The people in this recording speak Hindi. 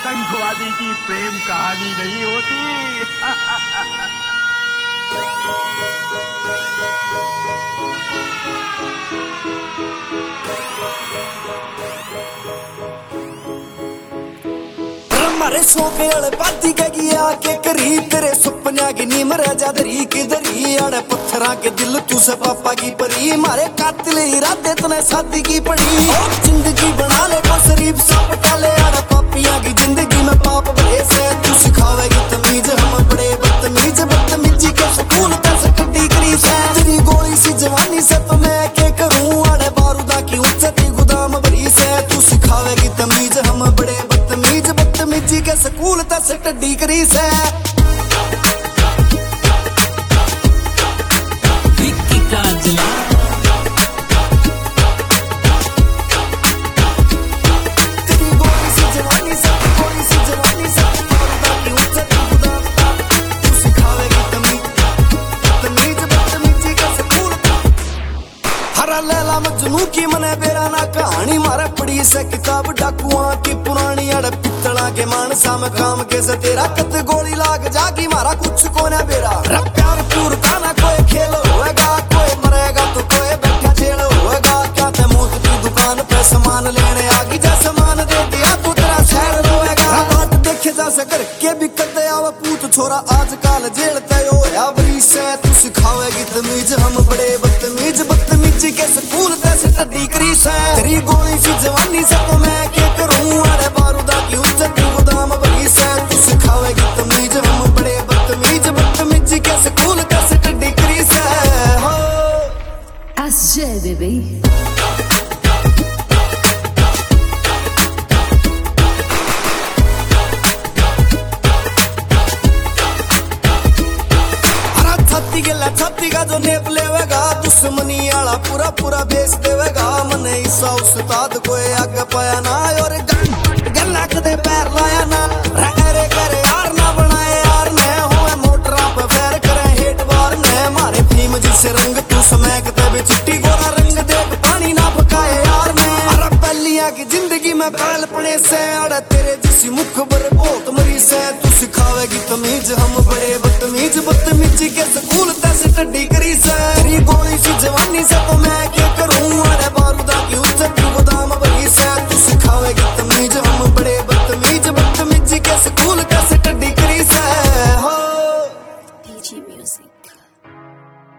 आतंकवादी की प्रेम कहानी नहीं होती। मारे शौक अड़े पाती गई आके करी तेरे सुपन्या की नीम राजा दरी किधरी अड़े पत्थरा के दिल तू से पापा की परी मारे कातिल इरादे तने शादी की पड़ी जिंदगी बना ले को शरीफ सा पटाले अड़े पापियां की जिंदगी में पाप भरे से तू सिखावेगी तमीज हम बड़े बदतमीज बदतमीजी के सुकून पैसे कड्डी करी से तेरी गोली सी जवानी से तो मैं क्या करूं अड़े बारूदा की उच्चती गोदाम भरी से तू सिखावेगी तमीज हम बड़े बदतमीज बदतमीजी के स्कूल तस टड्डी करी से विक्की काजला तेरी गोली सी जवानी से बारूदा की उच्चती गोदाम तू सिखावेगी तमीज बदतमीजी के स्कूल हरा लैला मजनू की मने बेरा ना कहानी मारे पड़ी से किताब डाकुआ की पुरानी अड़ पित्तला के मानसा में काम के से तेरा कत गोली लाग जागी मारा कुछ को ना बेरा प्यार पूर का ना कोई खेल होएगा कोई मरेगा तो कोई बैठा जेल होएगा क्या ते मौत की दुकान पे सामान लेने आगी जा सामान दे दिया तो तेरा शहर रोएगा बात देखे जा सकर के भी कर दे आवा पूत छोरा आजकल जेल तय होया बरी से तू सिखावेगी तमीज हम बड़े बदतमीज बदतमीजी के स्कूल तैसे टड्डी करी से तेरी गोली सी जवानी से तो मैं क्या करूं अरे बारूदा की उच्चती गोदाम भरी से तू सिखावेगी तमीज हम बड़े बदतमीज बदतमीजी के स्कूल तैसे टड्डी करी से हो SJ baby छाती का जो नेप लेवेगा दुश्मनी आला पूरा पूरा बेच देवेगा मने ईसा उस्ताद कोई आगे पाया ना और गन्ना कदे पैर लाया ना रे करे यार ना बनाए यार ने होए मोटरा पे पैर करे हेट बार ने मारे भीम जी से रंग तू समैकते भी चिट्टी गोरा रंग देख पानी ना पकाए यार ने अरे पहलिया की जिंदगी में पहल पड़े से अरे तेरे जिसी मुख पर बहुत मरी से तू सिखावेगी तमीज हम बड़े बदतमीज बदतमीजी के स्कूल तैसे टड्डी करी से तेरी गोली सी जवानी से तो मैं क्या करूं अरे बारूदा की उच्चती गोदाम